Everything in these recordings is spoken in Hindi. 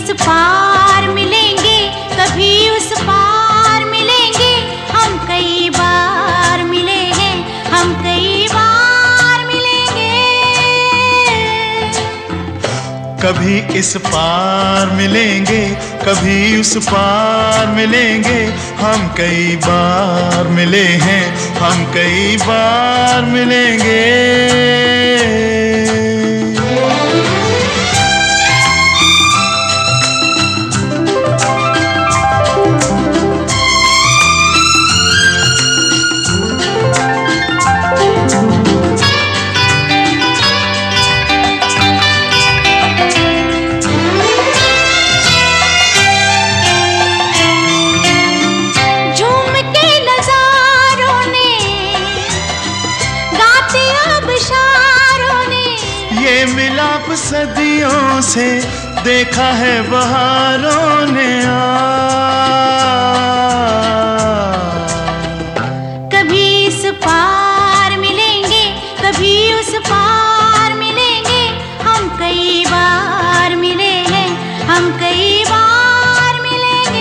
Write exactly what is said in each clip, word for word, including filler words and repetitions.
इस पार मिलेंगे, कभी उस पार मिलेंगे, हम कई बार मिले हैं, हम कई बार मिलेंगे। कभी इस पार मिलेंगे, कभी उस पार मिलेंगे, हम कई बार मिले हैं, हम कई बार मिलेंगे। ये मिलाप सदियों से देखा है बहारों ने आ। कभी इस पार मिलेंगे, कभी उस पार मिलेंगे, हम कई बार मिले हैं, हम कई बार मिलेंगे।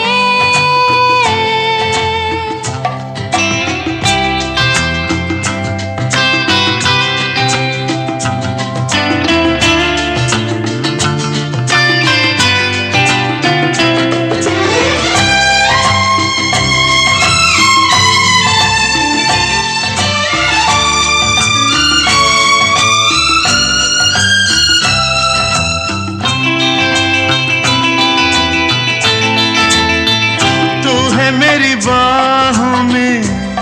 मेरी बाहों में,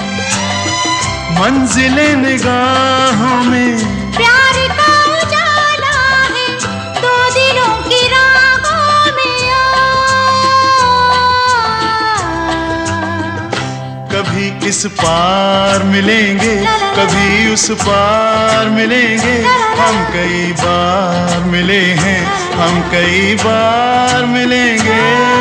मंजिलें निगाहों में, प्यार का उजाला है दो दिलों की राहों में आ। कभी इस पार मिलेंगे, कभी उस पार मिलेंगे, हम कई बार मिले हैं, हम कई बार मिलेंगे।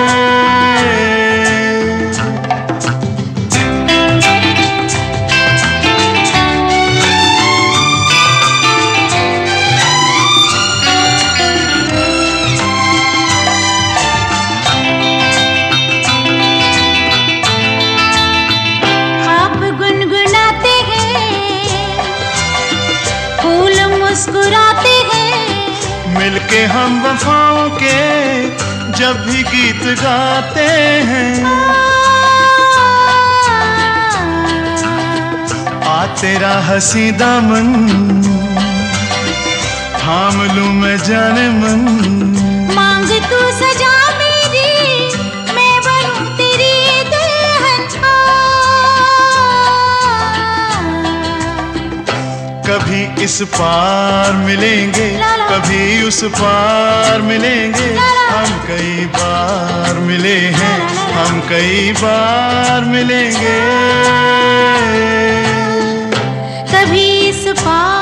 मुस्कुराते हैं मिलके हम वफाओं के जब भी गीत गाते हैं। आ तेरा हंसी दामन थाम लूं मैं जाने मन। मांग तू सजा मेरी, मैं बनूं तेरी दुल्हन। कभी इस पार मिलेंगे, कभी उस पार मिलेंगे, हम कई बार मिले हैं, हम कई बार मिलेंगे। कभी इस पार